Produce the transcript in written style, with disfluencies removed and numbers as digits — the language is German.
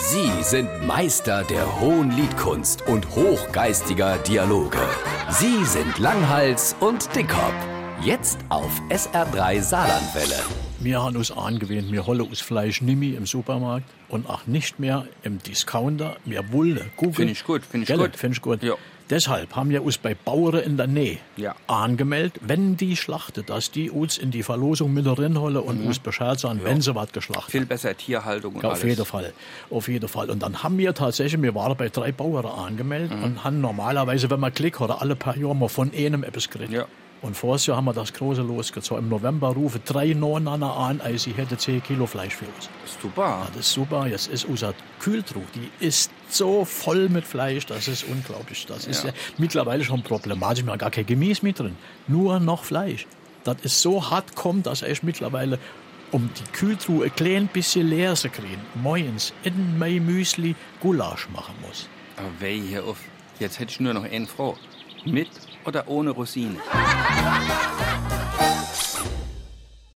Sie sind Meister der hohen Liedkunst und hochgeistiger Dialoge. Sie sind Langhals und Dickhop. Jetzt auf SR3 Saarlandwelle. Wir haben uns angewöhnt, wir holen uns Fleisch nicht mehr im Supermarkt und auch nicht mehr im Discounter. Wir wollen gucken. Finde ich gut. Ja. Deshalb haben wir uns bei Bauern in der Nähe angemeldet, wenn die schlachten, dass die uns in die Verlosung mit reinholen und uns Bescheid sagen, wenn sie was geschlachtet Viel besser Tierhaltung und alles. Auf jeden Fall. Und dann haben wir tatsächlich, wir waren bei 3 Bauern angemeldet und haben normalerweise, wenn man Klick hat, alle paar Jahre mal von einem etwas gekriegt. Ja. Und vorher Jahr haben wir das Große losgezogen. Im November rufen 3 Neunanner an, als sie hätte 10 Kilo Fleisch für uns. Das ist super. Ja, das ist super. Jetzt ist unser Kühltruhe, die ist so voll mit Fleisch, das ist unglaublich. Das ist ja mittlerweile schon problematisch. Wir haben gar kein Gemüse mit drin, nur noch Fleisch. Das ist so hart kommt, dass ich mittlerweile, um die Kühltruhe ein klein bisschen leer zu kriegen, morgens in mein Müsli Gulasch machen muss. Aber weh hier auf. Jetzt hätte ich nur noch eine Frage. Mit oder ohne Rosine?